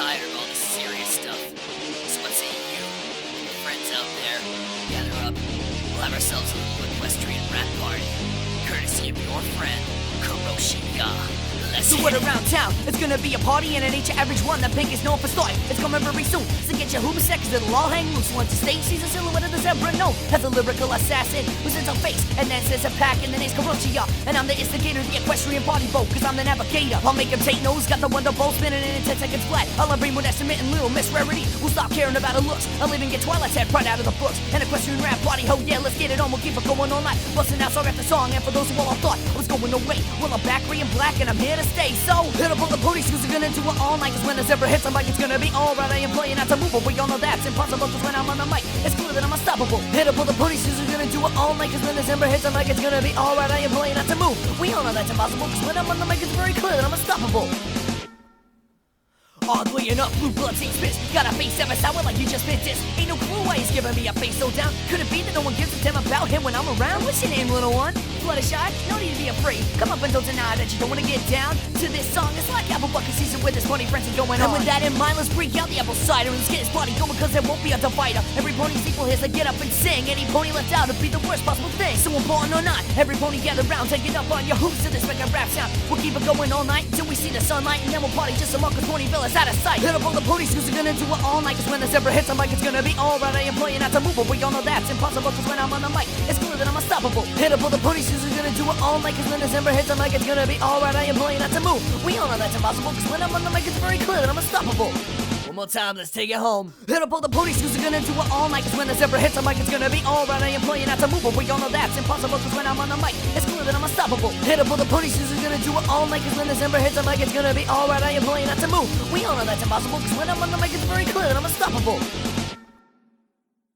tired of all this serious stuff. So what say you, your friends out there, gather up, we'll have ourselves a little equestrian rap party, courtesy of your friend, Kuroshiya. So what around town? It's gonna be a party and it ain't your average one. That pink is known for starting. It's coming very soon. So get your hooba seconds, it'll all hang loose. Once the stage sees a silhouette of the zebra known as a lyrical assassin who sits on face and then says a pack and then name's Kuroshiya. And I'm the instigator of the equestrian party boat, cause I'm the navigator. I'll make him take notes, got the wonder bolt spinning in 10 seconds flat. I'll bring with estimate and little Miss Rarity who'll stop caring about her looks. I'll even get Twilight's head right out of the books. An equestrian rap party, ho yeah, let's get it on. We'll keep it going all night, busting out song after song. And for those who all thought I was going away, well I'm back in black and I'm here to stay. So hit up all the police who's gonna do it all night. Cause when the zebra hits, I'm like it's gonna be alright. I am playing out to move, but we all know that's impossible. Cause when I'm on the mic, it's clear that I'm unstoppable. Hit up all the police who's gonna do it all night. Cause when the zebra hits, I'm like it's gonna be alright. I am playing out to move. We all know that's impossible. Cause when I'm on the mic, it's very clear that I'm unstoppable. Oddly enough, blue blood seems pissed. Got a face ever sour like you just been dissed. Ain't no clue why he's giving me a face so down. Could it be that no one gives a damn about him when I'm around? What's your name, little one? Fluttershy? No need to be afraid. Come up and don't deny that you don't wanna get down to this song. It's like apple bucket season with this pony frenzy going on. And with that in mind, let's break out the apple cider and let's get this party going, cause there won't be a divider. Every pony's equal here, so get up and sing. Any pony left out would be the worst possible thing. So important or not, every pony gather round, take it up on your hooves to this record rap sound. We'll keep it going all night until we see the sunlight, and then we'll party just some more cause Ponyville is out of sight. Hit up all the ponies who's gonna do it all night. Cause when the zebra hits, I'm like it's gonna be alright. I am playing out to move, but we all know that's impossible. Cause when I'm on the mic, it's clear that I'm unstoppable. Hit up all the ponies who's gonna do it all night. Cause when the zebra hits, I'm like it's gonna be alright. I am playing out to move. We all know that's impossible. Cause when I'm on the mic, it's very clear that I'm unstoppable. One more time, let's take it home. Hit up all the ponies who's gonna do it all night. Cause when the zebra hits, I'm like it's gonna be alright. I am playing out to move, but we all know that's impossible. Cause when I'm on the mic, it's clear that I'm unstoppable. Hit up all the ponies who's gonna do it all night. Cause when the zebra hits, I'm like it's gonna be alright. I am playing out to move. We all know that's impossible. Cause when I'm on the mic, it's very clear that I'm unstoppable.